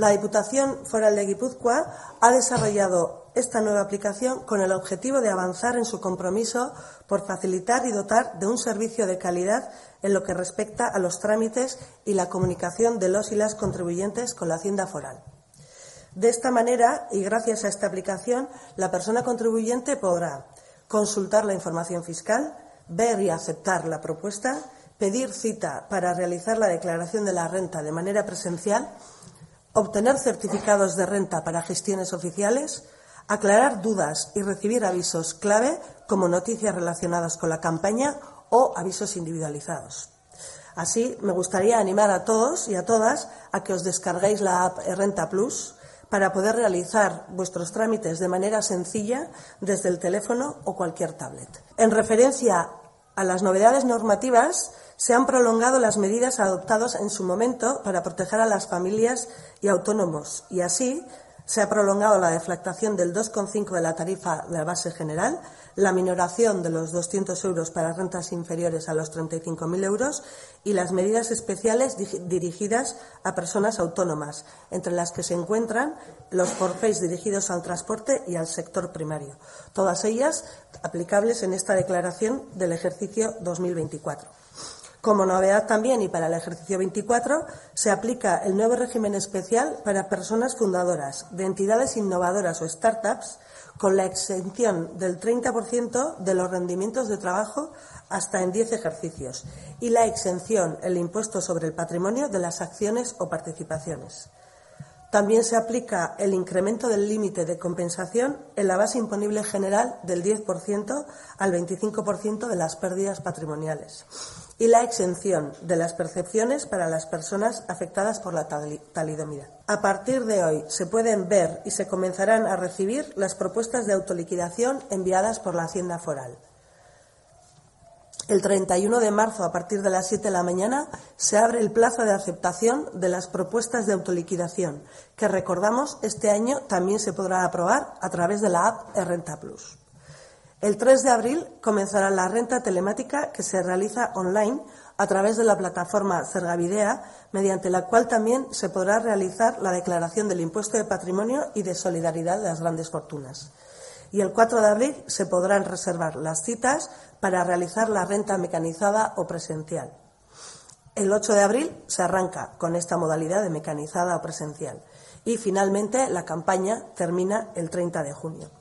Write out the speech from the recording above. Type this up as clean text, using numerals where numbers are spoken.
La Diputación Foral de Guipúzcoa ha desarrollado esta nueva aplicación con el objetivo de avanzar en su compromiso por facilitar y dotar de un servicio de calidad en lo que respecta a los trámites y la comunicación de los y las contribuyentes con la Hacienda Foral. De esta manera, y gracias a esta aplicación, la persona contribuyente podrá consultar la información fiscal, ver y aceptar la propuesta, pedir cita para realizar la declaración de la renta de manera presencial, obtener certificados de renta para gestiones oficiales, aclarar dudas y recibir avisos clave como noticias relacionadas con la campaña o avisos individualizados. Así, me gustaría animar a todos y a todas a que os descarguéis la app Renta Plus para poder realizar vuestros trámites de manera sencilla desde el teléfono o cualquier tablet. En referencia a las novedades normativas, se han prolongado las medidas adoptadas en su momento para proteger a las familias y autónomos y así se ha prolongado la deflactación del 2,5 de la tarifa de la base general, la minoración de los 200 euros para rentas inferiores a los 35.000 euros y las medidas especiales dirigidas a personas autónomas, entre las que se encuentran los forfaits dirigidos al transporte y al sector primario, todas ellas aplicables en esta declaración del ejercicio 2024. Como novedad también y para el ejercicio 24, se aplica el nuevo régimen especial para personas fundadoras de entidades innovadoras o startups con la exención del 30% de los rendimientos de trabajo hasta en 10 ejercicios y la exención, el impuesto sobre el patrimonio de las acciones o participaciones. También se aplica el incremento del límite de compensación en la base imponible general del 10% al 25% de las pérdidas patrimoniales y la exención de las percepciones para las personas afectadas por la talidomida. A partir de hoy se pueden ver y se comenzarán a recibir las propuestas de autoliquidación enviadas por la Hacienda Foral. El 31 de marzo, a partir de las 7 de la mañana, se abre el plazo de aceptación de las propuestas de autoliquidación, que recordamos este año también se podrá aprobar a través de la app Renta Plus. El 3 de abril comenzará la renta telemática que se realiza online a través de la plataforma Cergavidea, mediante la cual también se podrá realizar la declaración del impuesto de patrimonio y de solidaridad de las grandes fortunas. Y el 4 de abril se podrán reservar las citas para realizar la renta mecanizada o presencial. El 8 de abril se arranca con esta modalidad de mecanizada o presencial y finalmente la campaña termina el 30 de junio.